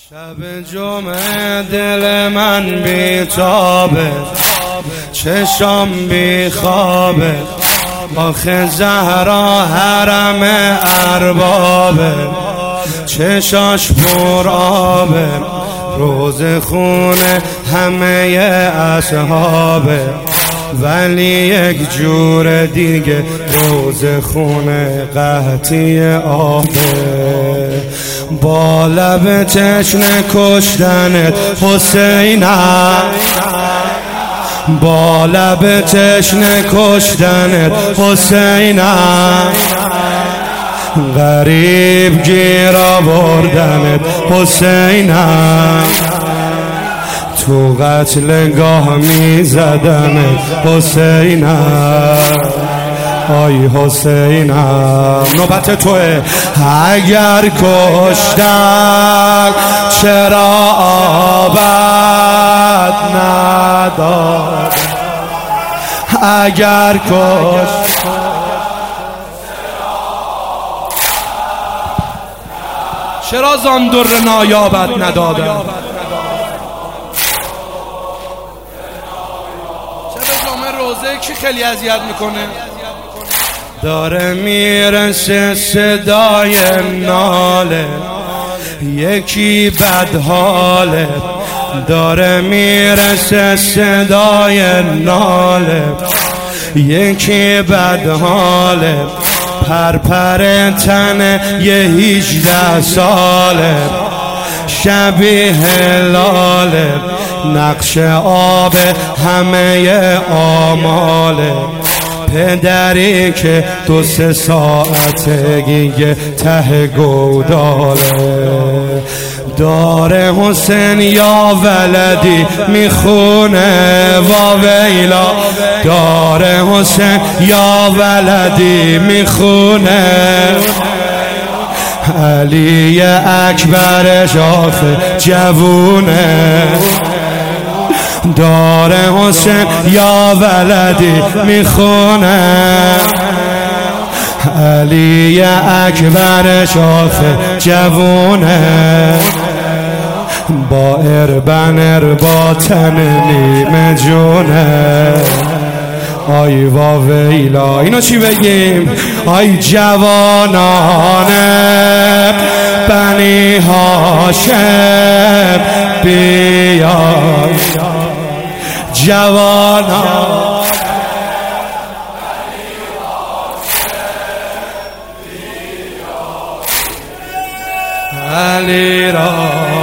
شب جمعه دل من بیتابه، چشم بی خوابه، آخه زهرا حرم اربابه، چشاش پر آبه، روز خونه همه اصحابه، ولی یک جور دیگه روز خونه قحطی آبه. با لب تشنه کشتنت حسینم، با لب تشنه کشتنت حسینم، غریب گیر آوردنت حسینم، تو قتلگاه می زدنت حسینم، آی حسینم. نوبت توه. اگر کشتن چرا آبد نداد، اگر کشتن چرا زان در نایابت ندادن، چرا جامعه روزه کی خیلی اذیت میکنه. داره میرسه صدای ناله، یکی بدحاله، داره میرسه صدای ناله، یکی بدحاله، پرپر تن یه 18 ساله، شبیه لاله، نقش آب همه آماله، پدری که 2-3 ساعته ته گوداله، داره حسین یا ولدی میخونه واویلا، داره حسین یا ولدی میخونه، علی اکبرش آخه جوونه، داره حسین یا ولدی میخونه، علی اکبرش آخه جوونه، با اربن تن نیمه جونه، آی واویلا. اینو چی بگیم؟ آی جوانان بنی هاشم بیای، جوانان علی را